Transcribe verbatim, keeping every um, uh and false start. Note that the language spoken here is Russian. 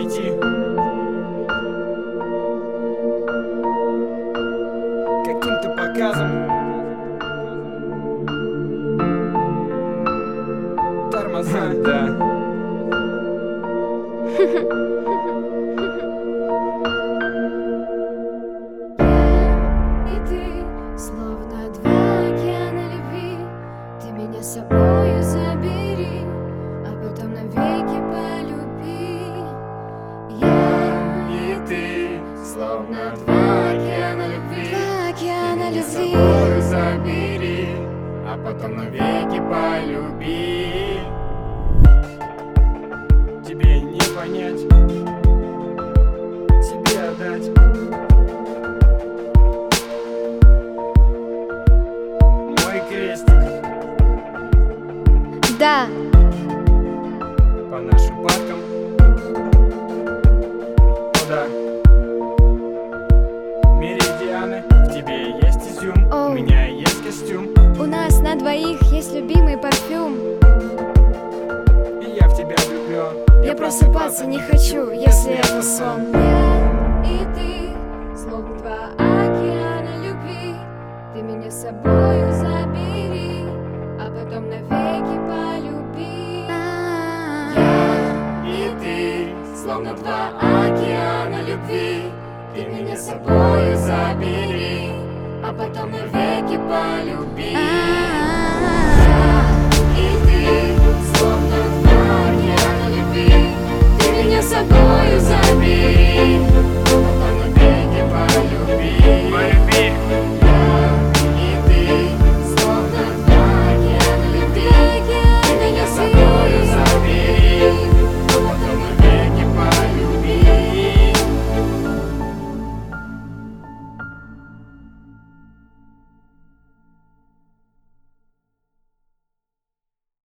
найти. Каким-то показом тормоза, да. И ты, словно два океана любви, ты меня с собою забери, а потом навеки полюби. Я И ты, словно два океана любви, два океана меня с любви. собою забери, а потом навеки полюби. Тебе не понять, тебе отдать. Мой крестик Да, по нашим паркам. О да, меридианы, в тебе есть изюм, Оу. у меня есть костюм, у нас на двоих есть любимый парфюм. и я в тебя влюблен. Я просыпаться не хочу, если это сон. Я и ты, словно два океана любви, ты меня с собою забери, а потом навеки полюби. Я И ты, словно два океана любви, ты меня с собою забери, а потом навеки полюби.